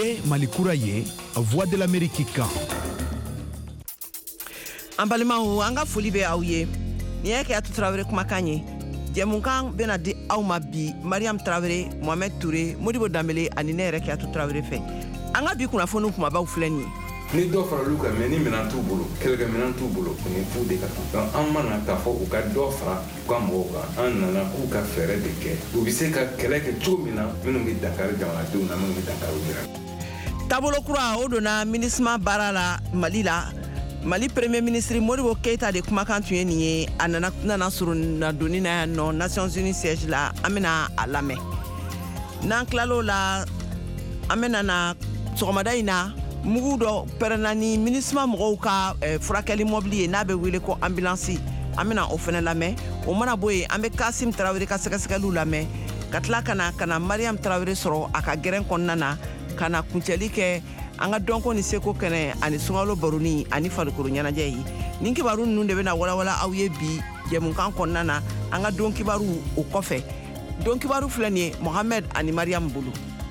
ye Mali kura ye Voix de l'Amérique kan. An balimaw an ka foli bɛ aw ye. Ni ye Keyatu Tarawele kumakan ye. Jɛmukan bɛna di aw ma bi Mariam Tarawele, Mohamed Touré, Modibo Dambele ani ne yɛrɛ Keyatu Tarawele fɛ. An ka bi kunnafoni kumabaw filɛ nin ye. Ni dɔ fara lu kan mais ni minɛn t'u bolo kɛlɛkɛminɛn t'u bolo o ni fu de ka kan an mana k'a fɔ u ka dɔ fara u ka mɔgɔw kan an nana k'u ka fɛɛrɛ de kɛ u bɛ se ka kɛlɛ kɛ cogo min na minnu bɛ Dakar jamanadenw na minnu bɛ Dakar yɛrɛ. Taabolo kura o donna MINUSMA baara la Mali la. Mali Premier ministre Modibo Keita de kumakan tun ye nin ye a nana surunna donni na yan nɔ Nations Unies siège la an bɛna a lamɛn. N'an tilal'o la an bɛna na sɔgɔmada in na mugu dɔ pɛrɛnna ni MINUSMA mɔgɔw ka furakɛli mɔbili ye n'a bɛ wele ko ambulance an bɛna o fɛnɛ lamɛn. O mana bɔ yen an bɛ Kasim Tarawele ka sɛgɛsɛgɛliw lamɛn ka tila ka na Mariam Tarawele sɔrɔ a ka gɛrɛn kɔnɔna na ka na kuncɛli kɛ an ka dɔnko ni seko kɛnɛ ani sunkalo baroni ani farikolo ɲɛnajɛ ye. Nin kibaru ninnu de bɛna walawala aw ye bi jɛmukan kɔnɔna na an ka don kibaru o kɔfɛ. Don kibaru filɛ nin ye Mohamed ani Mariam bolo.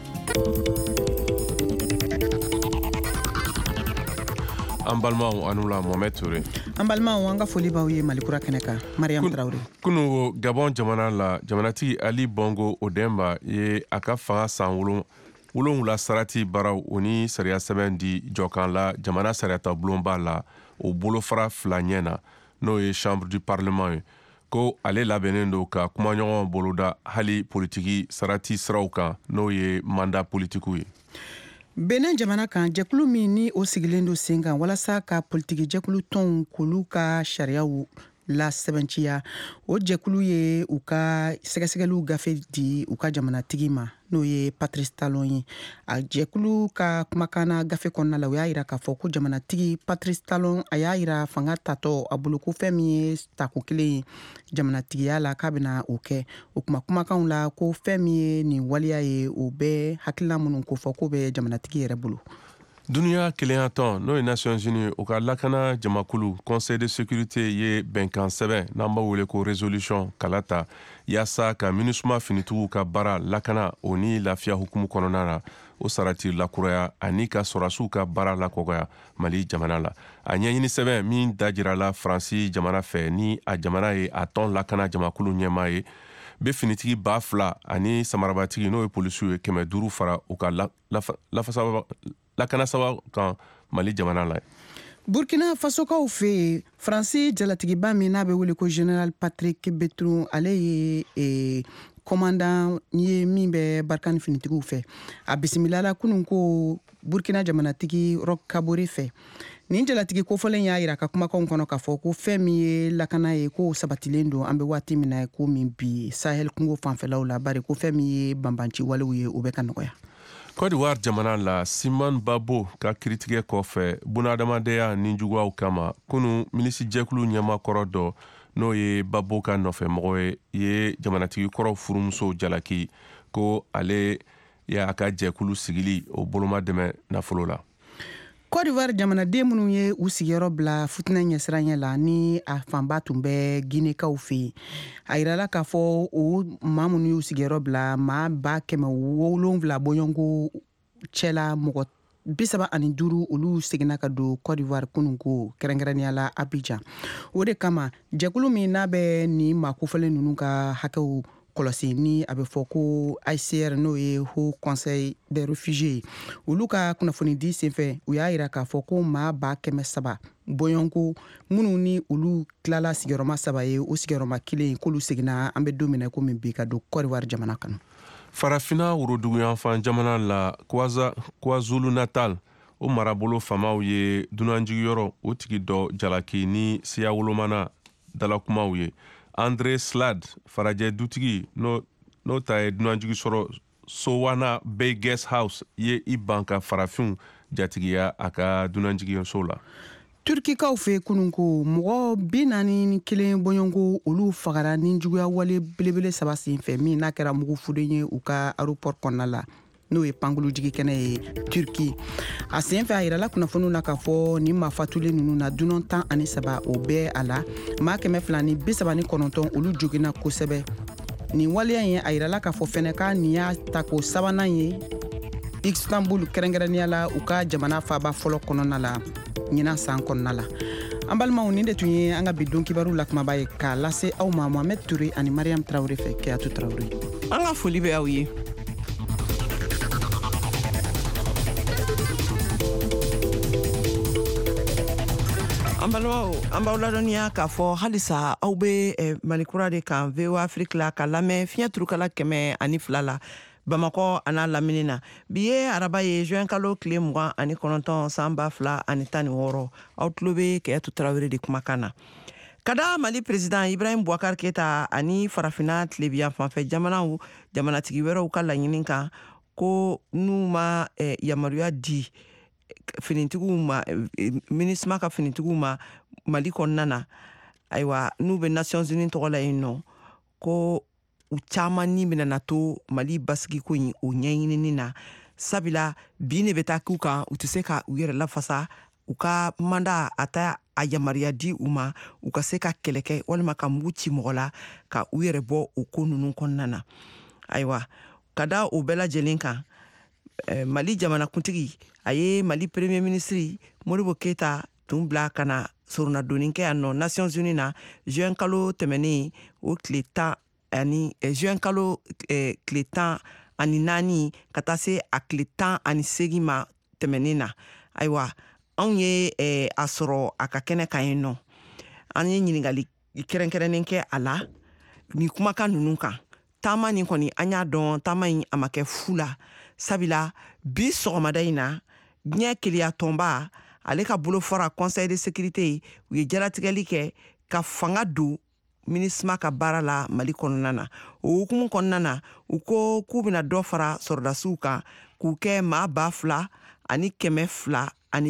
An balimaw anu la Mohamed Touré. An balimaw an ka foli b'aw ye Mali kura kɛnɛ kan Mariam Tarawele. Kunu Gabon jamana la jamanatigi Ali Bongo Odemba ye a ka fanga san wolonwula sarati baaraw o ni sariya sɛbɛn di jɔkan la jamana sariyata bulonba la o bolofara fila ɲɛ na n'o ye chambre du parlement ye ko ale labɛnnen don ka kumaɲɔgɔn boloda hali politiki sarati siraw kan n'o ye mandat politikiw ye. Benin jamana kan jɛkulu min ni o sigilen don sen kan walasa ka politiki jɛkulu tɔnw k'olu ka sariyaw la sɛbɛnciya o jɛkulu ye u ka sɛgɛsɛgɛliw gafe di u ka jamanatigi ma n'o ye Patrice Talon ye. A jɛkulu ka kumakana gafe kɔnɔna la u y'a yira k'a fɔ ko jamanatigi Patrice Talon a y'a yira fanga tatɔ a bolo ko fɛn min ye tako kelen ye jamanatigiya la k'a bɛna o kɛ. O kuma kumakanw la ko fɛn min ye nin waliya ye o bɛ hakilina minnu ko fɔ ko bɛ jamanatigi yɛrɛ bolo. Duniya kelenya tɔn n'o ye Nations Unies o ka lakana jamakulu Conseil de sécurité ye bɛnkan sɛbɛn n'an b'a wele ko résolution kala ta yaasa ka MINUSMA finitigiw ka baara lakana o ni lafiya hukumu kɔnɔna na o sarati lakuraya ani ka sɔrasiw ka baara lakɔgɔya Mali jamana la. A ɲɛɲini sɛbɛn min da jirala Faransi jamana fɛ ni a jamana ye a tɔn lakana jamakulu ɲɛmaa ye be finitigi 2000 ani samarabatigi n'o ye polisiw ye 500 fara u ka lakana saba kan Mali jamana la. Burkina Fasokaw fɛ Faransi jalatigiba min n'a bɛ wele ko General Patrick Berton ale ye commandant ye min bɛ Barkani finitigiw fɛ. A bisimilala kunun ko Burkina jamanatigi Roch Kabore fɛ. Nin jalatigi kofɔlen y'a yira ka kumakanw kɔnɔ k'a fɔ ko fɛn min ye lakana ye ko sabatilen don an bɛ waati min na ko min bi Sahel kungo fanfɛlaw la bari ko fɛn min ye banbanci walew ye o bɛ ka nɔgɔya. Côte d'Ivoire jamana la Simon Babo ka kiritigɛ kɔfɛ bunadamadenya ni juguyaw kama kunu minisi jɛkulu ɲɛmakɔrɔ dɔ n'o ye Babo ka nɔfɛmɔgɔ ye jamanatigi kɔrɔ furumuso jalaki ko ale y'a ka jɛkulu sigili o boloma dɛmɛ nafolo la. Côte d'Ivoire jamanaden minnu ye u sigiyɔrɔ bila futinɛ ɲɛsiranya la ni a fanba tun bɛ Ginekaw fɛ a yirala k'a fɔ o maa minnu y'u sigiyɔrɔ bila maa 770 bɔɲɔnko cɛla mɔgɔ 35 olu seginna ka don Côte d'Ivoire kunun ko kɛrɛnkɛrɛnnenya la Abidjan. O de kama jɛkulu min n'a bɛ ni maa kofɔlen ninnu ka hakɛw kɔlɔsi ni a bɛ fɔ ko ICR n'o ye Haut Conseil des Réfugiés olu ka kunnafoni di senfɛ u y'a yira k'a fɔ ko maa 700 bɔɲɔnko minnu ni olu tilala sigiyɔrɔma 3 ye o sigiyɔrɔma 1 k'olu seginna an bɛ don min na komi bi ka don Côte d'Ivoire jamana kɔnɔ. Farafina woroduguyanfan jamana la KwaZulu Natal o marabolo famaw ye dunanjigiyɔrɔ o tigi dɔ jalaki ni siya wolomana dalakumaw ye. André Slade farajɛ dutigi n'o ta ye dunanjigi sɔrɔ Sowana Bay Guest House ye i ban ka farafinw jatigiya a ka dunanjigiso la. Turkikaw fɛ kunun ko mɔgɔ 41 bɔɲɔnko olu fagara ni juguya wale belebele 3 senfɛ min n'a kɛra mugu fuden ye u ka aéroport kɔnɔna la n'o ye pankulu jigikɛnɛ ye Turki. A senfɛ a yirala kunnafoniw na k'a fɔ ni maa fatulen ninnu na dunan 13 o bɛɛ a la maa 239 olu joginna kosɛbɛ. Nin waleya ye a yirala k'a fɔ fɛnɛ ka nin y'a ta ko sabanan ye Istanbul kɛrɛnkɛrɛnnenya la u ka jamana faaba fɔlɔ kɔnɔna la ɲinan san kɔnɔna la. An balimaw nin de tun ye an ka bi don kibaru la kumaba ye k'a lase aw ma Mohamed Touré ani Mariam Traoré fɛ Keyatu Traoré. An ka foli bɛ aw ye. An b'aw ladɔnniya k'a fɔ halisa aw bɛ Malikura de kan VOA Afrique la ka lamɛn fiɲɛ turukala 102 la Bamakɔ an'a lamini na. Bi ye araba ye juin kalo tile 29 san 2016 aw tulo bɛ Keyatu Traoré de kumakan na. Kada Mali président Ibrahim Boubacar Keita ani farafina tilebiya fanfɛ jamanaw jamanatigi wɛrɛw ka laɲini kan ko n'u ma yamaruya di finitigiw ma MINUSMA ka finitigiw ma Mali kɔnɔna na ayiwa n'u bɛ Nations Unies tɔgɔ la yen nɔ ko u caman ni bɛna to Mali basigi ko in o ɲɛɲinini na sabila bi ne bɛ taa k'u kan u tɛ se ka u yɛrɛ lafasa u ka manda a ta a yamaruya di u ma u ka se ka kɛlɛ kɛ walima ka mugu ci mɔgɔ la ka u yɛrɛ bɔ o ko ninnu kɔnɔna na ayiwa ka da o bɛɛ lajɛlen kan Mali jamanakuntigi a ye Mali premier ministre Modibo Keita tun bila ka na sorunadonni kɛ yan nɔ Nations Unies na juin kalo tɛmɛnen o tile 10 ani juin kalo tile 14 ka taa se a tile 18 ma tɛmɛnen na ayiwa anw ye a sɔrɔ a ka kɛnɛ kan yen nɔ an ye ɲininkali kɛrɛnkɛrɛnnen kɛ a la ni kumakan ninnu kan taama nin kɔni an y'a dɔn taama in a ma kɛ fu la sabila bi sɔgɔmada in na diɲɛ keleya tɔnba ale ka bolo fɔra Conseil de sécurité u ye jalatigɛli kɛ ka fanga don MINUSMA ka baara la Mali kɔnɔna na o hukumu kɔnɔna na u ko k'u bɛna dɔ fara sɔrɔdasiw kan k'u kɛ maa 2,000 ani 295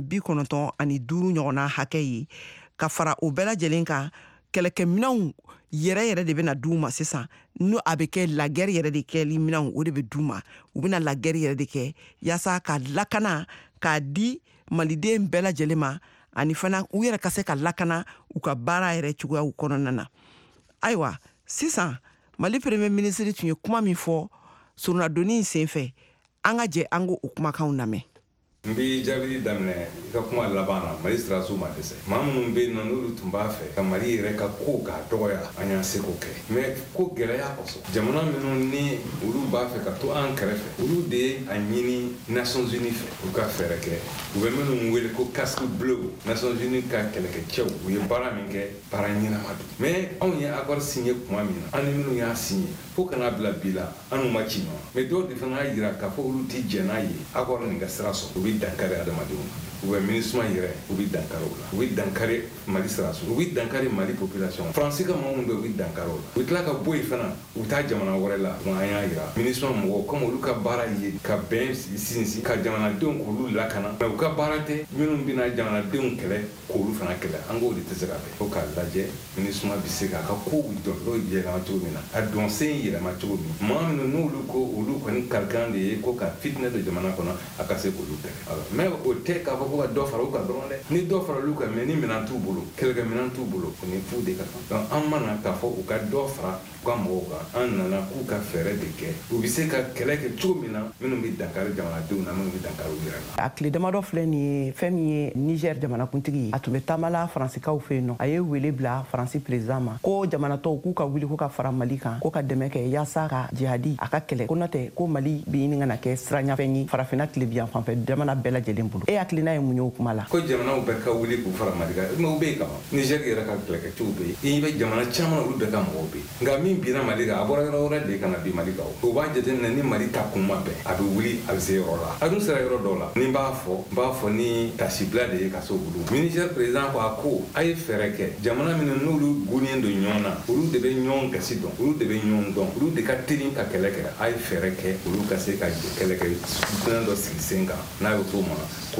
ɲɔgɔnna hakɛ ye ka fara o bɛɛ lajɛlen kan kɛlɛkɛminɛnw yɛrɛ de bɛna d'u ma sisan n'o a bɛ kɛ lagɛri yɛrɛ de kɛli minɛnw o de bɛ d'u ma u bɛna lagɛri yɛrɛ de kɛ yaasa ka lakana k'a di maliden bɛɛ lajɛlen ma ani fana u yɛrɛ ka se ka lakana u ka baara yɛrɛ cogoyaw kɔnɔna na ayiwa sisan Mali premier ministre tun ye kuma min fɔ sorunadonni senfɛ an ka jɛ an ko o kumakanw lamɛn. N bɛ jaabili daminɛ I ka kuma laban na Mali sirasiw ma dɛsɛ maa minnu bɛ yen nɔ n'olu tun b'a fɛ ka Mali yɛrɛ ka ko k'a dɔgɔya an y'an se k'o kɛ mais ko gɛlɛya kosɔn jamana minnu ni olu b'a fɛ ka to an kɛrɛfɛ olu de ye a ɲini Nations Unies fɛ u ka fɛɛrɛ kɛ u bɛ minnu wele ko casque bleu Nations Unies ka kɛlɛkɛcɛw u ye baara min kɛ baara ɲɛnama don mais anw ye accord signé kuma min na an ni minnu y'a signé fo kana bila bi la an ma ci ɲɔgɔn mais dɔw de fana y'a jira k'a fɔ olu tɛ jɛn n'a ye accord nin ka sira sɔrɔ u bɛ dankari adamadenw na u bɛ MINUSMA yɛrɛ u bɛ dankari o la u bɛ dankari Mali sirasiw u bɛ dankari Mali population Faransi ka maa minnu bɛ u bɛ dankari o la u bɛ tila ka bɔ yen fana u bɛ taa jamana wɛrɛ la an y'a jira MINUSMA mɔgɔw comme olu ka baara ye ka bɛn sinsin ka jamanadenw k'olu lakana mais u ka baara tɛ minnu bɛna jamanadenw kɛlɛ k'olu fana kɛlɛ an k'o de tɛ se ka bɛn fo k'a lajɛ MINUSMA bɛ se k'a ka kow dɔn n'o yɛlɛma cogo min na a dɔn sen yɛlɛma cogo min maa minnu n'olu ko olu kɔni kalikan de ye ko ka fitinɛ don jamana kɔnɔ a ka se k'olu kɛlɛ mais o tɛ k'a fɔ ko ka dɔ fara u kan dɔrɔn dɛ ni dɔ fara olu kan mais ni minɛn t'u bolo kɛlɛkɛminɛn t'u bolo o ni fu de ka kan donc an mana k'a fɔ u ka dɔ fara u ka mɔgɔw kan an nana k'u ka fɛɛrɛ de kɛ u bɛ se ka kɛlɛ kɛ cogo min na minnu bɛ dankari jamanadenw na minnu bɛ dankari u yɛrɛ la. A tile damadɔ filɛ nin ye fɛn min ye Niger jamanakuntigi ye a tun bɛ taamala Faransikaw fɛ yen nɔ a ye wele bila Faransi président ma ko jamanatɔw k'u ka wuli ko ka fara Mali kan ko ka dɛmɛ kɛ yaasa ka jihadi a ka kɛlɛ ko n'o tɛ ko Mali bɛ ɲini ka na kɛ siranyafɛn ye farafina tilebiyan fanfɛ jamana bɛɛ lajɛlen bolo e hakilina ye mun ye o kuma la. Ko jamanaw bɛɛ ka wuli k'u fara Mali kan mais o bɛ yen kama Niger yɛrɛ ka kɛlɛkɛcɛw bɛ yen i bɛ jamana caman olu bɛɛ ka mɔgɔw bɛ yen nka min binna Mali kan a bɔra yɔrɔ wɛrɛ de ka na bin Mali kan o b'a jateminɛ ni Mali ta kun ma bɛn a bɛ wuli a bɛ se yɔrɔ la a dun sera yɔrɔ dɔw la ni n b'a fɔ ni tasibila de ye ka se olu Niger président ko a ko a ye fɛɛrɛ kɛ jamana minnu n'olu gunnen don ɲɔgɔn na olu de bɛ ɲɔgɔn gasi dɔn olu de bɛ ɲɔgɔn dɔn olu de ka teli ka kɛlɛ kɛ a ye fɛɛrɛ kɛ olu ka se ka kɛlɛ kɛ fɛn dɔ sigi sen kan n'a y'o t'o ma ko force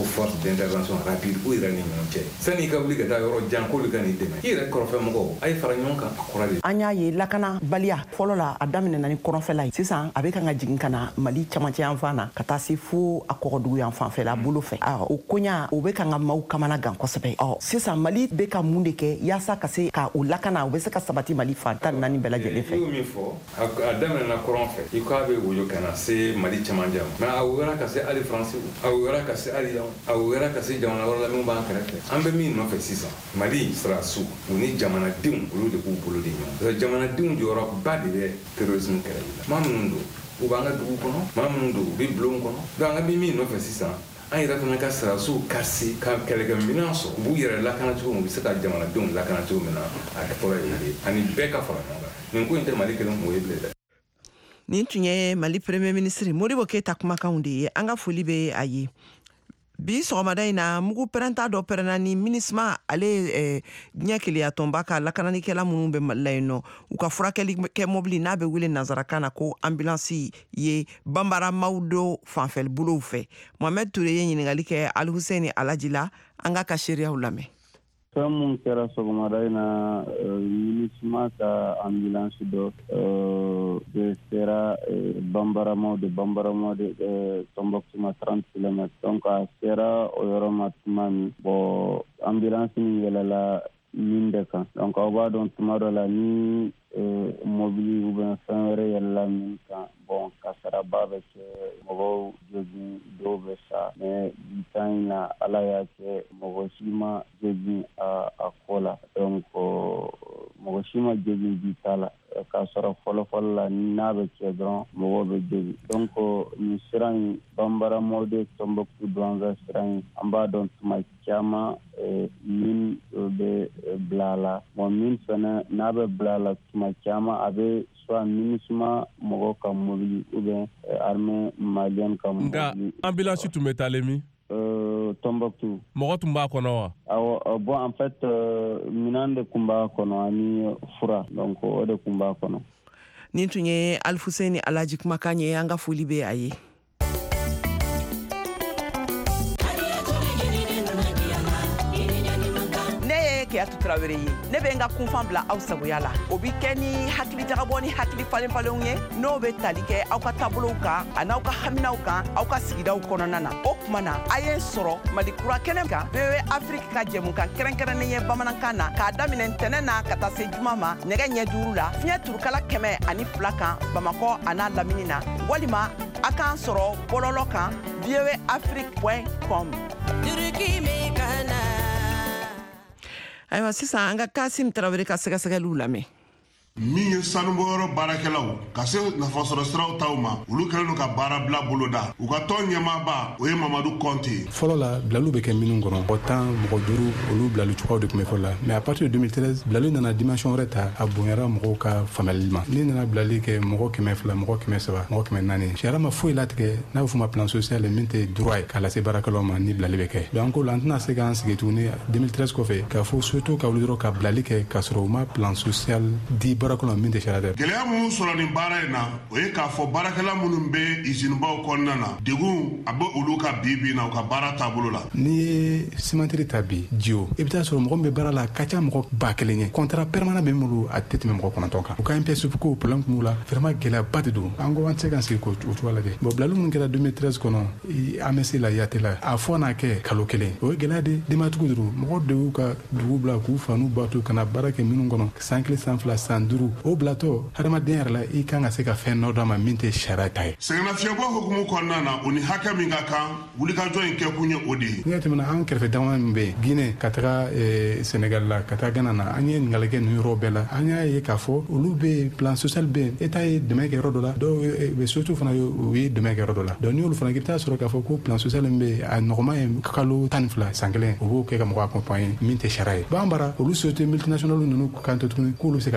d'intervention rapide u yɛrɛ ni ɲɔgɔn cɛ sani ka wuli ka taa yɔrɔ jan k'olu ka n'i dɛmɛ i yɛrɛ kɔrɔfɛ mɔgɔw a ye fara ɲɔgɔn kan a kɔrɔ de. An y'a ye lakana baliya fɔlɔ la a daminɛna ni kɔrɔnfɛla ye sisan a bɛ kan ka jigin ka na Mali camancɛ yan fan na ka taa se fo a kɔgɔdugu yan fanfɛla bolo fɛ o koɲa o bɛ kan ka maaw kamana gan kosɛbɛ sisan Mali bɛ ka mun de kɛ yaasa ka se ka o lakana o bɛ se ka sabati Mali fan 14 bɛɛ lajɛlen fɛ. I y'o min fɔ a daminɛna kɔrɔn fɛ i k'a bɛ woyo ka na se Mali camancɛ ma mais a woyora ka se hali France a woyora ka se hali yan a woyora ka se jamana wɛrɛ la min b'an kɛrɛfɛ an bɛ min nɔfɛ sisan Mali sirasiw u ni jamanadenw olu de b'u bolo de ɲɔgɔn jamanadenw jɔyɔrɔba de bɛ terrorisme kɛlɛli la maa minnu don u b'an ka dugu kɔnɔ maa minnu don u bɛ bulon kɔnɔ donc an bɛ min nɔfɛ sisan an yɛrɛ fana ka sirasiw ka se ka kɛlɛkɛminɛn sɔrɔ u b'u yɛrɛ lakana cogo min u bɛ se ka jamanadenw lakana cogo min na a fɔra ye ani bɛɛ ka fara ɲɔgɔn kan nin ko in tɛ Mali kelen kun o ye bilen dɛ. Nin tun ye Mali Premier Ministre Modibo Keita kumakanw de ye an ka foli bɛ a ye. Bi sɔgɔmada in na mugu pɛrɛnta dɔ pɛrɛnna ni MINUSMA ale diɲɛ keleya tɔnba ka lakananikɛla minnu bɛ Mali la yen nɔ u ka furakɛli kɛ mobili n'a bɛ wele nanzarakan na ko ambulance ye banbara mawdo fanfɛli bolow fɛ. Mohamed Toure ye ɲininkali kɛ Ali Hussein Alaji la an ka seereyaw lamɛn. Fɛn mun kɛra sɔgɔmada in na MINUSMA ka ambulance dɔ sera Banbarama de Tombouctou ma 30 km donc a sera o yɔrɔ ma tuma min bon ambulance min yɛlɛla min de kan donc aw b'a dɔn tuma dɔ la ni mobili ou bien fɛn wɛrɛ yɛlɛla min kan bon kasaraba bɛ kɛ mɔgɔw jogin dɔw bɛ sa mais bi temps in na Ala y'a kɛ mɔgɔ si ma jogin a ko la donc mɔgɔ si ma jogin bi ta la k'a sɔrɔ fɔlɔfɔlɔ la n'a bɛ kɛ dɔrɔn mɔgɔw bɛ jogin donc nin sira in Banbara Mawde Tombouctou Douanza sira in an b'a dɔn tuma caman min bɛ bila a la bon min fɛnɛ n'a bɛ bila a la tuma caman a bɛ soit MINUSMA mɔgɔw ka mobili ou bien armée malienne ka mobili. Nka ambulance tun bɛ taalen min? Tombouctou. Mɔgɔ tun b'a kɔnɔ wa? Awɔ bon en fait minɛn de tun b'a kɔnɔ ani fura donc o de tun b'a kɔnɔ. Nin tun ye Ali Hussein Alaji kumakan ye an ka foli bɛ a ye. Keyatu Traoré ye ne bɛ n ka kunfan bila aw sagoya la o bi kɛ ni hakili jagabɔ ni hakili falen-falenw ye n'o bɛ tali kɛ aw ka taabolow kan a n'aw ka haminaw kan aw ka sigidaw kɔnɔna na o tuma na a ye n sɔrɔ Mali kura kɛnɛ kan BW Afrique ka jɛmukan kɛrɛnkɛrɛnnen ye bamanankan na k'a daminɛ ntɛnɛn na ka taa se juma ma nɛgɛ ɲɛ 5 la fiɲɛ turukala 102 kan Bamakɔ a n'a lamini na walima a k'an sɔrɔ bɔlɔlɔ kan vwafrique.com. Ayiwa sisan an ka Kasim Tarawele ka sɛgɛsɛgɛliw lamɛn. min ye sanubɔyɔrɔ baarakɛlaw ka se nafasɔrɔ siraw taw ma olu kɛlen ka baara bila boloda u ka tɔn ɲɛmaaba o ye Mamadu Kɔnte. Fɔlɔ la bilaliw bɛ kɛ minnu kɔnɔ mɔgɔ 10 mɔgɔ 5 olu bilali cogoyaw de tun bɛ fɔlɔ la mais à partir de 2013 bilaliw nana dimension wɛrɛ ta a bonyara mɔgɔw ka faamuyali ma ni nana bilali kɛ mɔgɔ 200 mɔgɔ 300 mɔgɔ 400 sariya ma foyi latigɛ n'a bɛ fɔ ma plan social min tɛ droit ye k'a lase baarakɛlaw ma ni bilali bɛ kɛ donc an tɛna se k'an sigi tuguni 2013 kɔfɛ k'a fɔ surtout ka wuli dɔrɔn ka bilali kɛ k'a sɔrɔ u ma plan social di baarakɛlaw min tɛ sariya dɛ. Gɛlɛya minnu sɔrɔ nin baara in na o ye k'a fɔ baarakɛla minnu bɛ izinibaw kɔnɔna na degun a bɛ olu ka bi na u ka baara taabolo la. N'i ye cimenterie ta bi Jio i bɛ taa sɔrɔ mɔgɔ min bɛ baara la a ka ca mɔgɔ 1000 ye contrat permanent bɛ min bolo a tɛ tɛmɛ mɔgɔ 9 kan u ka MPSF ko problème kun b'u la vraiment gɛlɛyaba de don an ko an tɛ se ka sigi k'o cogoya lajɛ bon bilali minnu kɛra 2013 kɔnɔ AMS la YAT la a fɔ n'a kɛ kalo 1 o ye gɛlɛya de denbatigiw de don mɔgɔ de y'u ka dugu bila k'u fa n'u ba to ka na baara kɛ minnu kɔnɔ san 1 san 2 san 5 o bilatɔ hadamaden yɛrɛ la i kan ka se ka fɛn dɔ d'a ma min tɛ sariya ta ye. Sɛgɛnnafiɲɛbɔ hukumu kɔnɔna na o ni hakɛ min ka kan wulikajɔ in kɛ kun ye o de ye. N'i y'a tɛmɛna an kɛrɛfɛ jamana min bɛ yen Guinée ka taga Sénégal la ka taga Ghana na an ye ɲininkali kɛ nin yɔrɔ bɛɛ la an y'a ye k'a fɔ olu bɛ plan social bɛ yen État ye dɛmɛ kɛ yɔrɔ dɔ la dɔw bɛ surtout fana u ye dɛmɛ kɛ yɔrɔ dɔ la donc ni olu fana i bɛ taa sɔrɔ k'a fɔ ko plan social min bɛ yen a nɔgɔma ye kalo 12 san 1 o b'o kɛ ka mɔgɔ accompagner min tɛ sariya ye b'an bara olu société multinationale ninnu kan tuguni k'olu bɛ se ka kalo 1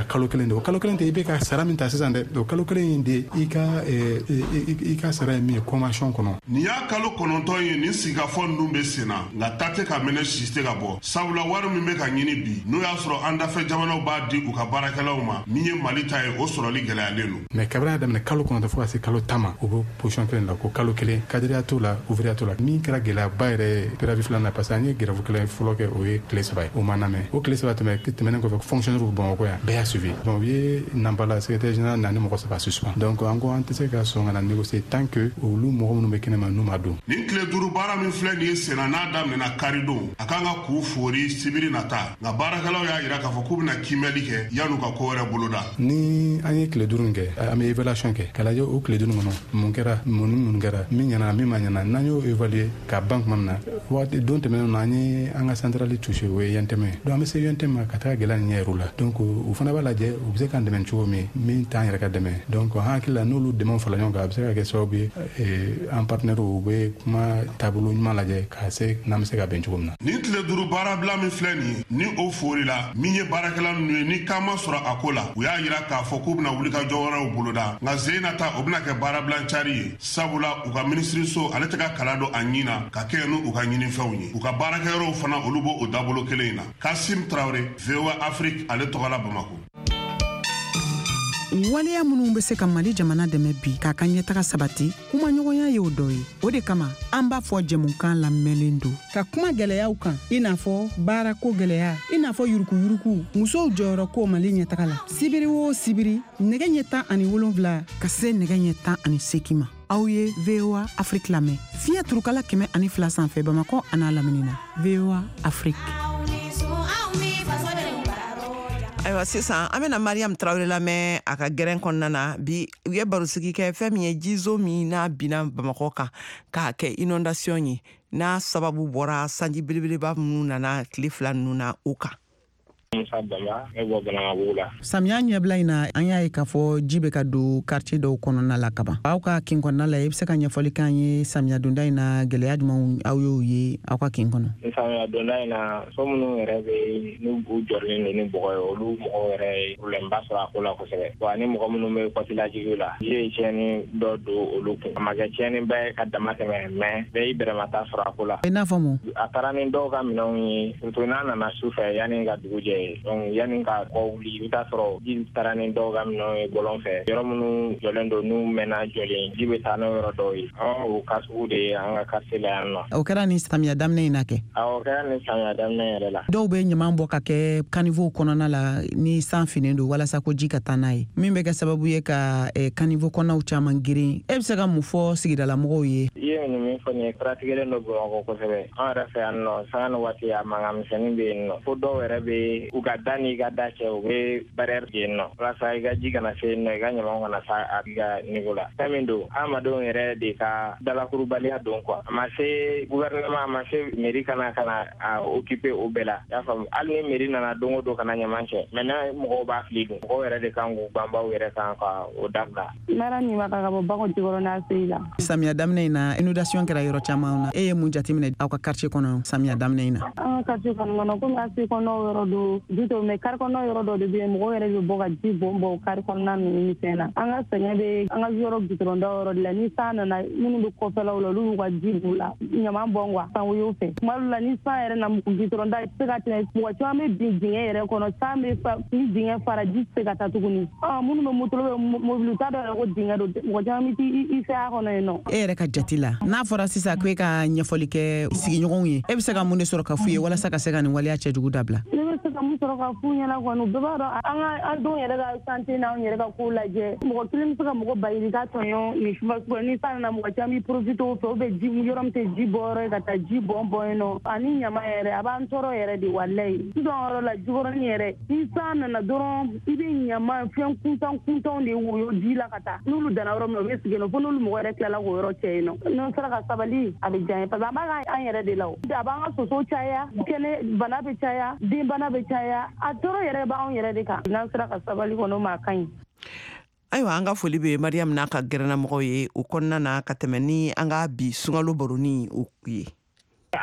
de o kalo kelen tɛ i bɛ ka sara min ta sisan dɛ o kalo kelen in de i ka sara ye min ye convention kɔnɔ nin y'a kalo 9 ye nin sigikafɔ ninnu bɛ sen na nka ta tɛ ka minɛ si tɛ ka bɔ sabula wari min bɛ ka ɲini bi n'o y'a sɔrɔ an dafɛ jamanaw b'a di u ka baarakɛlaw ma min ye Mali ta ye o sɔrɔli gɛlɛyalen don mais kabini a daminɛ kalo 9 fo ka se kalo 10 ma o bɛ position kelen la ko kalo kelen cadrea t'o la ouvrier t'o la min kɛra gɛlɛyaba yɛrɛ préavis filanan na parce que an ye grève kelen fɔlɔ kɛ o ye tile 3 ye o ma lamɛn o tile 3 tɛmɛnen kɔfɛ fonctionnaire Bamakɔ yan bɛɛ y'a suivi donc u ye Nampala secrétaire général na ni mɔgɔ saba suspend donc an ko an tɛ se ka sɔn ka na négocier tant que olu mɔgɔ minnu bɛ kɛnɛma n'u ma don nin tile 5 baara min filɛ nin ye senna n'a daminɛna karidon a kan ka k'u fori sibiri nata nka baarakɛlaw y'a yira k'a fɔ k'u bɛna kiimɛli kɛ yan'u ka ko wɛrɛ boloda ni an ye tile 5 kɛ an bɛ évaluation kɛ k'a lajɛ o tile 5 kɔnɔ mun kɛra mun kɛra min ɲɛna min ma ɲɛna n'an y'o évaluer ka ban tuma min na waati don tɛmɛnen na an ye an ka centrale touché o ye YNTM donc an bɛ se YNTM ma ka taga gɛlɛya nin ɲɛ yɛrɛ la donc u fana b'a lajɛ u bɛ se k'an dɛmɛ cogo min t'an yɛrɛ ka dɛmɛ donc an hakili la n'olu dɛmɛw fara ɲɔgɔn kan a bɛ se ka kɛ sababu ye an partenaire u bɛ kuma taabolo ɲuman lajɛ k'a se n'an bɛ se ka bɛn cogo min na nin tile 5 baarabila min filɛ nin ye ni o fori la min ye baarakɛla ninnu ye ni kan ma sɔrɔ a ko la u y'a yira k'a fɔ k'u bɛna wuli ka jɔ wɛrɛw boloda nka ze nata o bɛna kɛ baarabila cari ye sabula u ka minisiriso ale tɛ ka kala don a ɲin na ka kɛ n'u ka ɲinifɛnw ye u ka baarakɛyɔrɔw fana olu b'o dabolo kelen in na Kasim Traoré VOA Afrique ale tɔgɔ la Bamako waleya minnu bɛ se ka Mali jamana dɛmɛ bi k'a ka ɲɛtaga sabati kuma ɲɔgɔnya ye o dɔ ye o de kama an b'a fɔ jɛmukan lamɛnlen don ka kuma gɛlɛyaw kan i n'a fɔ baarako gɛlɛya i n'a fɔ yurukuyuruku musow jɔyɔrɔ ko Mali ɲɛtaga la sibiri o sibiri nɛgɛ ɲɛ 17 ka se nɛgɛ ɲɛ 18 ma aw ye VOA Afrique lamɛn fiɲɛ turukala 102 sanfɛ Bamakɔ a n'a lamini na VOA Afrique. Ayiwa sisan an bɛna Mariam Traoré lamɛn a ka gɛrɛn kɔnɔna na bi u ye barosigi kɛ fɛn min ye jizo min n'a binna Bamakɔ kan k'a kɛ inondation ye n'a sababu bɔra sanji belebeleba minnu nana tile 2 ninnu na o kan. Samiya ɲɛbila in na an y'a ye k'a fɔ ji bɛ ka don quartier dɔw kɔnɔna la kaban aw ka kin kɔnɔna la i bɛ se ka ɲɛfɔli k'an ye samiya donda in na gɛlɛya jumɛn aw y'o ye aw ka kin kɔnɔ. Samiya donda in na so minnu yɛrɛ bɛ n'u jɔlen don ni bɔgɔ ye olu mɔgɔw yɛrɛ ye problème ba sɔrɔ a ko la kosɛbɛ wa ni mɔgɔ minnu bɛ kɔtilajigi la ji ye tiɲɛni dɔ don olu kun a ma kɛ tiɲɛni bɛɛ ka dama tɛmɛ mais bɛɛ y'i bɛrɛmata sɔrɔ a ko la. I n'a fɔ mun. A taara ni dɔw ka minɛnw ye surtout n'a nana su fɛ yanni ka dugu jɛ donc yanni ka kɔ wuli i bɛ taa sɔrɔ ji taara ni dɔw ka minɛnw ye bɔlɔn fɛ yɔrɔ minnu jɔlen don n'u mɛnna jɔlen ji bɛ taa n'o yɔrɔ dɔw ye o ka sugu de ye an ka quartier la yan nɔ. O kɛra ni samiya daminɛ in na kɛ. O kɛra ni samiya daminɛ yɛrɛ la. Dɔw bɛ ɲaman bɔ ka kɛ caniveau kɔnɔna la ni san finen don walasa ko ji ka taa n'a ye min bɛ kɛ sababu ye ka caniveau kɔnɔnaw caman girin e bɛ se ka mun fɔ sigidala mɔgɔw ye. I ye nin min fɔ nin ye pratigɛlen don Bamakɔ kosɛbɛ an yɛrɛ fɛ yan nɔ sanga ni waati a mankan misɛnnin bɛ yen nɔ fo dɔw yɛrɛ bɛ u ka da ni ka da cɛ u bɛ barrière yen nɔ walasa i ka ji kana se yen nɔ i ka ɲaman kana sa a ka niveau la fɛn min don adamadenw yɛrɛ de ka dalakurubaliya don quoi a ma se gouvernement a ma se mairie kana a occuper o bɛɛ la i y'a faamu hali ni mairie nana don o don kana ɲaman cɛ maintenant mɔgɔw b'a fili dun mɔgɔw yɛrɛ de kan k'u banbaw yɛrɛ kan ka o dabila. Mara ni ma ka bɔ Bako Jikɔrɔ n'a se la. Samiya daminɛ in na inondation kɛra yɔrɔ caman na e ye mun jateminɛ aw ka quartier kɔnɔ samiya daminɛ in na. An ka quartier kɔnɔ komi a se kɔnɔ yɔrɔ do jito mais kari kɔnɔ yɔrɔ dɔ de bɛ yen mɔgɔw yɛrɛ bɛ bɔ ka ji bɔn kari kɔnɔna ninnu ni fɛn na an ka sɛgɛn bɛ an ka yɔrɔ gitɔrɔnda yɔrɔ de la ni san nana minnu bɛ kɔfɛlaw la olu y'u ka ji b'u la ɲaman bɔn quoi san woyo fɛ tuma dɔw la ni san yɛrɛ na gitɔrɔnda tɛ se ka tɛmɛ mɔgɔ caman bɛ bin dingɛ yɛrɛ kɔnɔ san bɛ ni dingɛ fara ji tɛ se ka taa tuguni minnu bɛ moto bɛ mobili t'a dɔn ko dingɛ don mɔgɔ caman bɛ i fɛ a kɔnɔ yen nɔ. E yɛrɛ ka jate la n'a fɔra sisan ko e ka ɲɛfɔli kɛ sigiɲɔgɔnw ye e bɛ se ka mun de sɔrɔ ka f'u ye walasa ka se ka nin waleya cɛjugu dabila. Ne bɛ se ka mun sɔrɔ ka f'u ɲɛna kɔni bɛɛ b'a dɔn an denw yɛrɛ ka santé n'anw yɛrɛ ka kow lajɛ mɔgɔ kelen bɛ se ka mɔgɔ bayiri ka tɔɲɔ ni san nana mɔgɔ caman bɛ profité o fɛ o bɛ ji yɔrɔ min tɛ ji bɔ yɔrɔ ye ka taa ji bɔn yen nɔ ani ɲama yɛrɛ a b'an tɔɔrɔ yɛrɛ de walayi sisan yɔrɔ la Jikɔrɔni yɛrɛ ni san nana dɔrɔn i bɛ ɲama fɛn kuntanw de woyo ji la ka taa n'olu danna yɔrɔ min na u bɛ sigi yen nɔ fo n'olu mɔgɔ yɛrɛ tilala k'o yɔrɔ cɛ yen nɔ n'an sera ka sabali a bɛ diya n ye parce que an b'a an yɛrɛ de la o a b'an ka soso caya kɛnɛ bana bɛ caya den bana bɛ caya a tɔɔrɔ yɛrɛ b'anw yɛrɛ de kan n'an sera ka sabali kɔnɔ ma ka ɲi. Ayiwa an ka foli bɛ Mariam n'a ka gɛrɛnna mɔgɔw ye o kɔnɔna na ka tɛmɛ ni an ka bi sunkalo baroni o ye.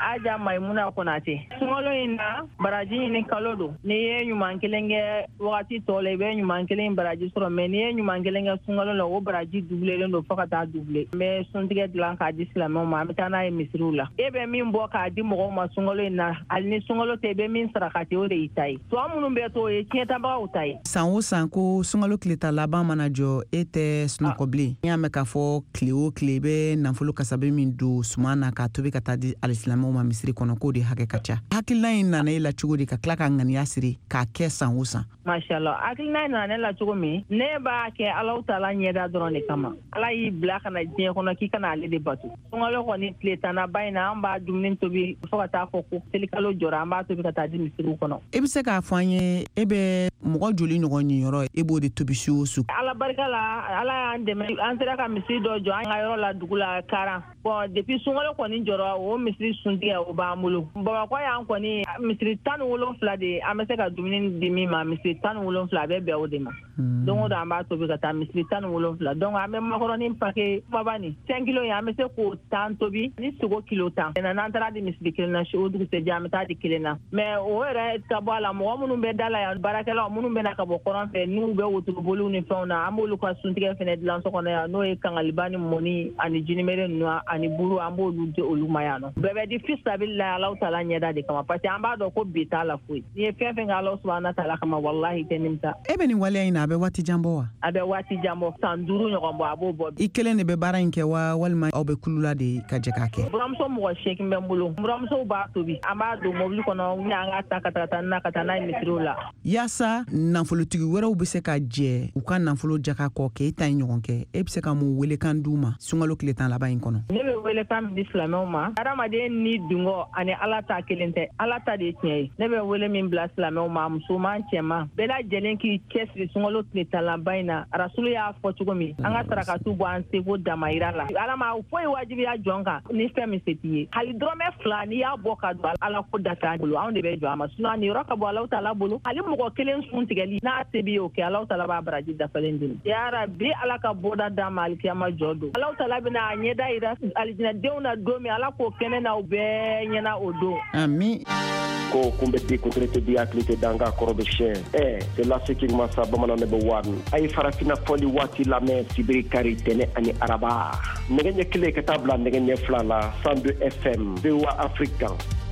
Aja Maimuna Konate. Sungalo ina baraji ni kalodo. Ni ye nyuman kelenge wakati tole be nyuman keleng baraji soro me ni ye nyuman kelenge sungalo la wo baraji double le ndo fakata double. Me suntige dilan ka di sila ma metana e misrula. Ebe min bo ka di mo ma sungalo ina alni sungalo te be min sarakati o de itai. To amunu be to e tieta ba utai. San ko sungalo kilita laban mana jo ete snokobli. Ya me ka fo kleo klebe nanfolo kasabe min do sumana ka tobe ka tadi alislamo ma misri kono ko di hake kacha. Hakilna ina na ila chugo di ka klaka ngani yasiri ka ke san. Mashallah hakilna ina na la chugo mi ne ba ke Allah taala nyeda drone kama. Ala yi black na je kono ki kana ale de batu. Sungalo ko ni kleta na bayna amba dumnin tobi fo ka ta ko ko telikalo jora amba tobi ka tadi misri kono. Ebise ka fanye ebe mo joli no ni yoro ebo de tobi su. Ala barka la ala ande me ansera ka misri do jo an yoro la dugula kara. Bon depuis sungalo ko ni joro o misri sundi o ba mulu. Baba ko ya ko ni misri tan wolo fla de amese ka dumnin dimi ma misri tan wolo fla be o de ma. Donc da amba tobi ka ta misri tan wolo fla. Donc ame makaroni pake baba ni 5 kilo ya amese ko tan tobi ni sugo kilo tan. Na nantara di misri kilena shu du se jamata di kilena. Mais o era ta bala mo munu be dala ya barakela munu be na ka bo koran fe nu be wotu bolu ni fauna amolu ka suntige fene dilan so kono ya no e kangalibani moni ani jinimere no ani buru ambo lu de olumayano bebe di fista billahi Allah taala nyeda de kama pati amba do ko bitala fu ni fe Allah subhanahu wa taala kama wallahi tenimta ebe ni wale ina abe wati jambo wa abe wati jambo sanduru nyoko mbo abo bob ikele ne be bara nke wa walma obe kulula de kajekake bramso mo sheki mbulu bramso ba tobi amba do mobli kono nyanga takata na katana mitrula yasa nanfolotigi wɛrɛw bɛ se ka jɛ u ka nanfolo jaka kɔ k'e ta in ɲɔgɔn kɛ e bɛ se ka mun welekan d'u ma sunkalo tile 10 laban in kɔnɔ. Ne bɛ welekan di silamɛw ma adamaden ni dungo ani ala ta kelen tɛ ala ta de ye tiɲɛ ye ne bɛ wele min bila silamɛw ma musoman cɛman bɛɛ lajɛlen k'i cɛsiri sunkalo tile 10 laban in na rasulu y'a fɔ cogo min an ka sarakatu bɔ an seko damayira la ala ma foyi wajibiya jɔn kan ni fɛn min se t'i ye hali dɔrɔmɛ 2 n'i y'a bɔ ka don ala ko dafɛ bolo anw de bɛ jɔ a ma sinon ni yɔrɔ ka bɔ ala taala bolo hali mɔgɔ kelen sun tigɛli n'a sebi o kɛ Allah taala b'a baraji dafalen di ya rabbi ala ka boda da malikiyama jodo Allah taala bina ɲɛda ira aljina denw na don min ala ko kɛnɛ na u bɛɛ ɲɛna o don amin ko kumbe di kutrete di aklite danga korobe shen c'est la sécurité masa bamana ne be wami ay farafina foli wati la me sibiri kari tene ani araba nege kile ka tabla nege fla la 102 FM VOA Africa.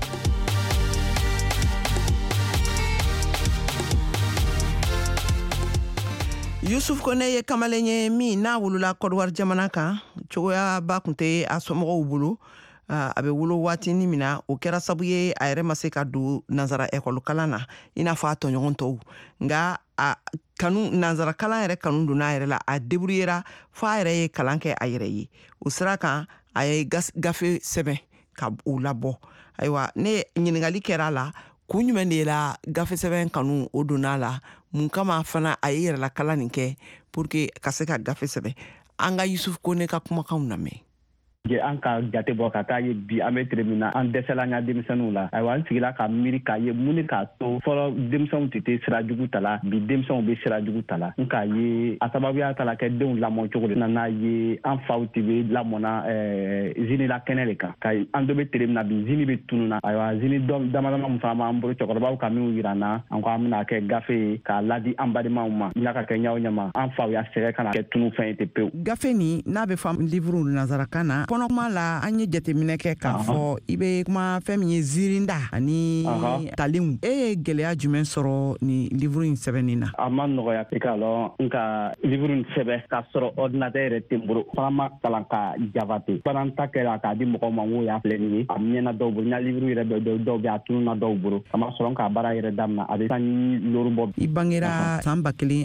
Yusuf Kone ye kamalen ye min n'a wulula Côte d'Ivoire jamana kan cogoya ba kun tɛ a somɔgɔw bolo a bɛ wolo waatini min na o kɛra sabu ye a yɛrɛ ma se ka don nanzara ekɔli kalan na i n'a fɔ a tɔɲɔgɔn tɔw nka a kanu nanzara kalan yɛrɛ kanu donna a yɛrɛ la a débrouillera fo a yɛrɛ ye kalan kɛ a yɛrɛ ye o sira kan a ye gafe sɛbɛn ka o labɔ ayiwa ne ɲininkali kɛra a la kun jumɛn de la gafe sɛbɛn kanu o donna a la mun kama fana a ye yɛrɛla kalan nin kɛ pour que ka se ka gafe sɛbɛn an ka Yusuf Kone ka kumakanw lamɛn. an ka jate bɔ ka taa ye bi an bɛ tile min na an dɛsɛla an ka denmisɛnninw la ayiwa an sigila ka miiri k'a ye mun de k'a to fɔlɔ denmisɛnw tɛ sira jugu ta la bi denmisɛnw bɛ sira jugu ta la n k'a ye a sababuya ta la kɛ denw lamɔ cogo de nana ye an faw tɛ bɛ lamɔna zini la kɛnɛ de kan ka an dɔ bɛ tile min na bi zini bɛ tunu na ayiwa zini dama dama min fana b'an bolo cɛkɔrɔbaw ka minnu yira n na an ko an bɛna kɛ gafe ye k'a ladi an balimaw ma n'a ka kɛ ɲaw ɲɛma an faw y'a sɛgɛ ka na kɛ tunu fɛn ye tɛ pewu. Gafe nin n'a bɛ fɔ livre nanzarakan na kɔnɔkuma la an ye jateminɛ kɛ k'a fɔ i bɛ kuma fɛn min ye ziirinda ani talenw e ye gɛlɛya jumɛn sɔrɔ ni livre in sɛbɛnni na. A ma nɔgɔya i k'a dɔn nka livre in sɛbɛn k'a sɔrɔ ordinateur yɛrɛ tɛ n bolo fana ma kalan ka jabate fana ta kɛra k'a di mɔgɔw ma n ko y'a filɛ nin ye a mɛnna dɔw bolo n ka livre yɛrɛ dɔw bɛ a tununa dɔw bolo a ma sɔrɔ k'a baara yɛrɛ daminɛ a bɛ sanji lori bɔ. I bangera san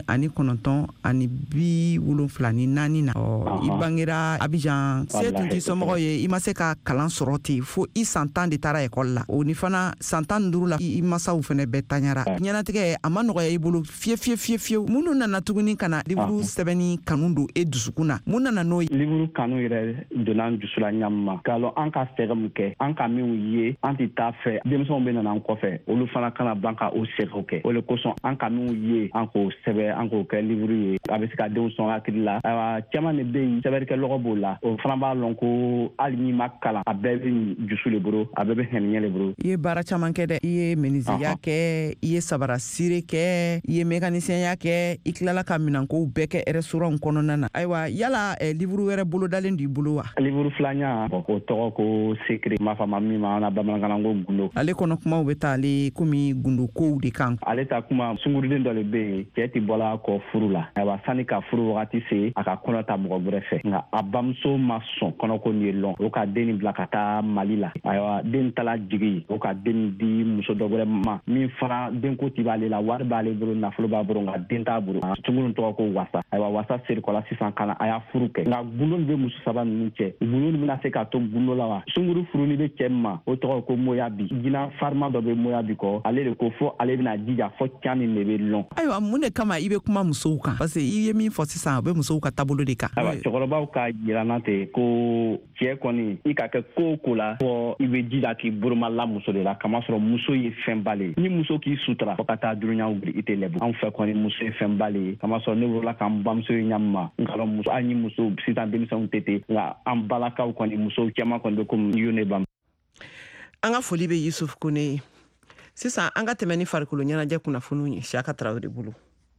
1974 na i bangera Abidjan se tun t'i somɔgɔw ye i ma se ka kalan sɔrɔ ten fo i san 10 de taara ekɔli la o ni fana san 15 la i masaw fana bɛɛ taɲara ɲɛnatigɛ a ma nɔgɔya i bolo fiyewu minnu nana tuguni ka na livre sɛbɛnni kanu don e dusukun na mun nana n'o ye. livre kanu yɛrɛ donna an dusu la ɲamma k'a lɔn an ka sɛgɛ min kɛ an ka minw ye an tɛ taa fɛ denmisɛnw bɛ nana an kɔfɛ olu fana kana ban ka o sɛgɛw kɛ o de kosɔn an ka minw ye an k'o sɛbɛ an k'o kɛ livre ye a bɛ se ka denw sɔn hakili la ayiwa caman de bɛ yen sɛbɛnnikɛ lɔgɔ b'o la o fana b'a lɔn ko ko hali n'i ma kalan a bɛɛ bɛ jusu le bolo a bɛɛ bɛ hɛnɛɲɛ le bolo. I ye baara caman kɛ dɛ. I ye menisiya kɛ, i ye sabara sire kɛ, i ye mécanicien kɛ, i tilala ka minankow bɛɛ kɛ restaurant kɔnɔna na. Ayiwa yala livre wɛrɛ bolodalen d'i bolo wa? Livre filanan o tɔgɔ ko secret m'a fama min ma na bamanankan ko gundo. Ale kɔnɔ kumaw bɛ taale komi gundo kow de kan. Ale ta kuma sunguruden dɔ le bɛ yen cɛ ti bɔla kɔ furu la. Ayiwa sani ka furu wagati se a ka kɔnɔ ta mɔgɔ wɛrɛ fɛ nka a bamuso ma sɔn kɔnɔko nin ye lɔn o ka den bila ka taa Mali la. Ayiwa den tala jigi o ka den di muso dɔ wɛrɛ ma min fana denko ti b'ale la wari b'ale bolo nafolo b'a bolo nka den t'a bolo. Sungurun tɔgɔ ko wasa. Ayiwa wasa serikɔla sisan kana a y'a furu kɛ nka gundo bɛ muso saba ninnu cɛ gundo bɛna se ka to gundo la wa. Sunguru furuni bɛ cɛ ma o tɔgɔ ko Moyabi jina farima dɔ bɛ Moyabi kɔ ale de ko fɔ ale bɛna jija fɔ can nin de bɛ lɔn. Ayiwa mun de kama i bɛ kuma musow kan parce que i ye min fɔ sisan a bɛ musow ka taabolo de kan. Ayiwa cɛkɔrɔbaw ka jirana ten ko cɛ kɔni i ka kɛ ko o ko la fɔ i bɛ jija k'i boromala muso de la kamasɔrɔ muso ye fɛnba le ye ni muso k'i sutura fɔ ka taa dunuya wuli i tɛ lɛbu anw fɛ kɔni muso ye fɛnba le ye kamasɔrɔ ne wolola k'an bamuso ye ɲami ma n k'a dɔn muso hali ni muso sisan denmisɛnw tɛ ten nka an balakaw kɔni musow cɛman kɔni bɛ komi yo ne bamu. An ka foli bɛ Yusuf Kone ye. Sisan an ka tɛmɛ ni farikolo ɲɛnajɛ kunnafoniw ye Siyaka Tarawele bolo.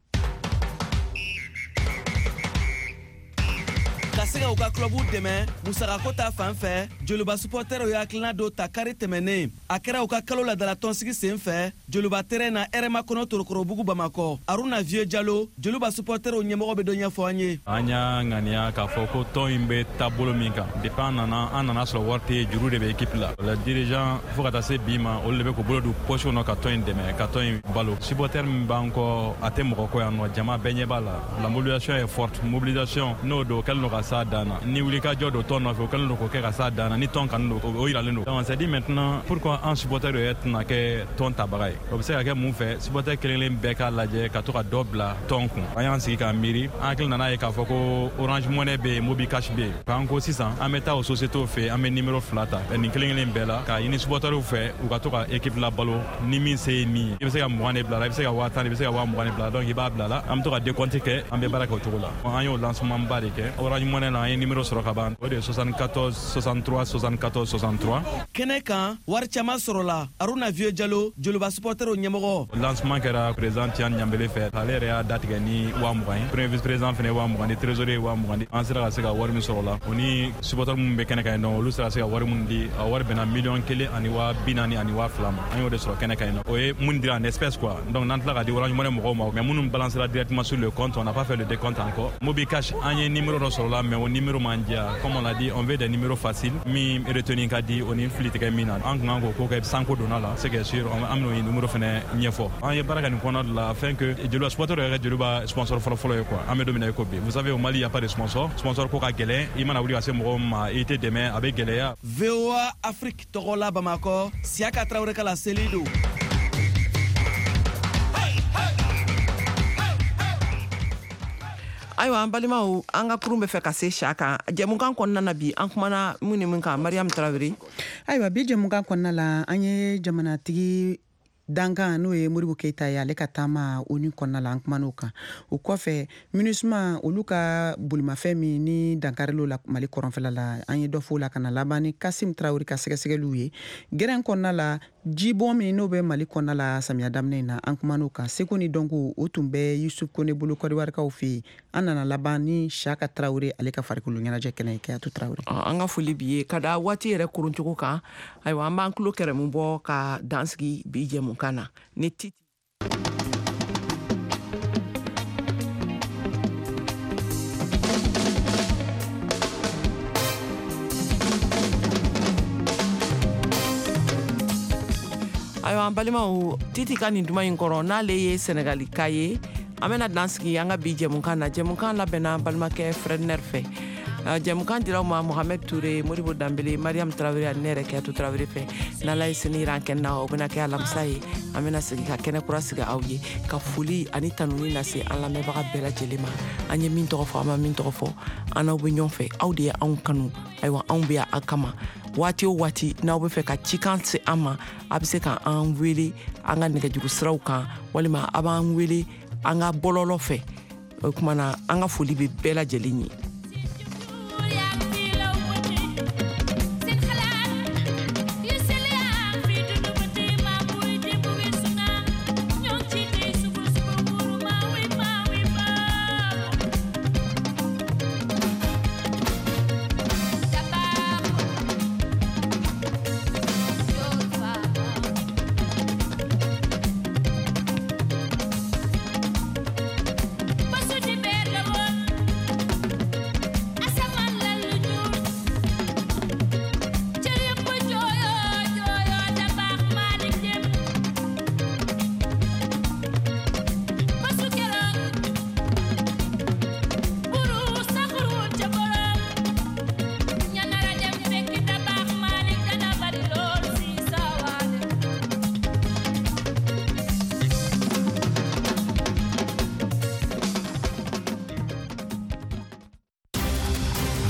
Ka se ka u ka clubu dɛmɛ musakako ta fan fɛ joliba supporter u hakilina dɔ ta kari tɛmɛnen a kɛra u ka kalo ladala tɔnsigi sen fɛ joliba terrain na RMA kɔnɔ Torokorobugu Bamakɔ Aruna Vieux Diallo joliba supporter u ɲɛmɔgɔ bɛ dɔ ɲɛfɔ an ye. An y'a ŋaniya k'a fɔ ko tɔn in bɛ taabolo min kan depuis an nana sɔrɔ wari tɛ juru de bɛ équipe la les dirigeants fo ka taa se bi ma olu de bɛ k'u bolo don poche kɔnɔ ka tɔn in dɛmɛ ka tɔn in balo supporter min b'an kɔ a tɛ mɔgɔ kɔ yan nɔ jama bɛɛ ɲɛ b'a la la mobilisation est forte mobilisation n'o don kɛlen don ka s'a dan na ni wuli ka jɔ don tɔn nɔfɛ o kɛlen don k'o kɛ ka s'a dan na ni tɔn kanu don o yiralen don donc c'est dit maintenant pourquoi an supporter yɛrɛ tɛna kɛ tɔn tabaga ye o bɛ se ka kɛ mun fɛ supporter kelen bɛɛ k'a lajɛ ka to ka dɔ bila tɔn kun an y'an sigi k'an miiri an hakili nana ye k'a fɔ ko Orange Money bɛ yen Mobi Cash bɛ yen k'an ko sisan an bɛ taa o sociétés fɛ an bɛ numéro 2 ta nin kelen bɛɛ la k'a ɲini supporterw fɛ u ka to ka équipe la balo ni min se ye min ye i bɛ se ka 20 de bila la i bɛ se ka 10 i bɛ se ka 20 de bila donc i b'a bila la an bɛ to ka décompte kɛ an bɛ baara kɛ o cogo la an y'o lancement ba de kɛ Orange Money na an ye numéro sɔrɔ ka ban o de ye 74 63 74 63 kɛnɛ kan wari caman sɔrɔla Aruna Vieux Diallo joliba supporter o ɲɛmɔgɔ lancement kɛra président Tian Ɲambele fɛ ale yɛrɛ y'a datigɛ ni 20,000 ye premier vice président fɛnɛ 20,000 ni trésorier 20,000 an sera ka se ka wari min sɔrɔ la o ni supporter minnu bɛ kɛnɛ kan yen nɔ olu sera ka se ka wari minnu di a wari bɛnna 1,142,000 ani 2,000 ma an y'o de sɔrɔ kɛnɛ kan yen nɔ o ye mun dira en espèce quoi donc n'an tila ka di Orange Money mɔgɔw ma mais minnu balancera directement sur le compte on n'a pas fait le décompte encore Mobi Cash an ye numéro dɔ sɔrɔ la mais o numéro man diya comme on l'a dit on veut des numéros faciles min retenir ka di o ni fili tigɛ min na an kun kan k'o kɛ sanko donna la c'est que sûr an bɛn'o ye numéro fɛnɛ ɲɛfɔ an ye baara kɛ nin kɔnɔ de la afin que joliba supporter yɛrɛ joliba sponsor fɔlɔfɔlɔ ye quoi an bɛ don min na i ko bi vous savez au Mali il y a pas de sponsor ko ka gɛlɛn i mana wuli ka se mɔgɔ ma i tɛ dɛmɛ a bɛ gɛlɛya. VOA Afrique tɔgɔ la Bamakɔ Siyaka Tarawele ka laseli don. Ayiwa an balimaw an ka kurun bɛ fɛ ka se Siyaka jɛmukan kɔnɔna na bi an kumana mun ni mun kan Mariam Tarawele. Ayiwa bi jɛmukan kɔnɔna la an ye jamanatigi dankan n'o ye Modibo Keita ye ale ka taama ONU kɔnɔna la an kuman'o kan o kɔfɛ MINUSMA olu ka bolimafɛn min ni dankarilo la Mali kɔrɔnfɛla la an ye dɔ fɔ la ka na laban ni Kasim Traoré ka sɛgɛsɛgɛliw ye gɛrɛn kɔnɔna la jibɔn min n'o bɛ Mali kɔnɔna la samiya daminɛ in na an kuman'o kan seko ni dɔnko o tun bɛ Yusuf Kone bolo kɔdiwarikaw fɛ yen an nana laban ni Siyaka Tarawele ale ka farikolo ɲɛnajɛ kɛnɛ ye Kɛyatu Tarawele. An ka foli bi ye ka da waati yɛrɛ koroncogo kan ayiwa an b'an tulo kɛrɛmu bɔ ka dansigi bi jɛmu kana ni titi ayiwa an balimaw titi ka nin duman in kɔrɔ n'ale ye Senegalika ye an bɛna dansigi an ka bi jɛmukan na jɛmukan labɛnna balimakɛ Fredner fɛ jɛmukan diraw ma Mohamed Touré Modibo Dambele Mariam Tarawele ani ne yɛrɛ Kɛyatu Tarawele fɛ n'Ala ye sini yira an kɛnɛ na o bɛna kɛ alamisa ye an bɛna sigi ka kɛnɛ kura sigi aw ye ka foli ani tanuni lase an lamɛnbaga bɛɛ lajɛlen ma an ye min tɔgɔ fɔ an ma min tɔgɔ fɔ an n'aw bɛ ɲɔgɔn fɛ aw de ye anw kanu ayiwa anw bɛ yan aw kama waati o waati n'aw bɛ fɛ ka cikan se an ma a bɛ se ka an wele an ka nɛgɛjuru siraw kan walima a b'an wele an ka bɔlɔlɔ fɛ o kumana an ka foli bɛ bɛɛ lajɛlen ye